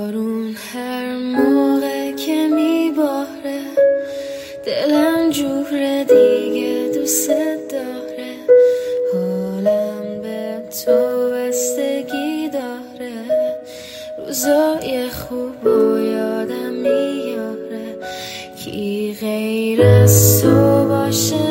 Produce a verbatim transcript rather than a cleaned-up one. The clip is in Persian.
بارون هر موقع که میباره دلم جوره دیگه دوست داره، حالم به تو بستگی داره، روزای خوب و یادم میاره کی غیر از تو باشه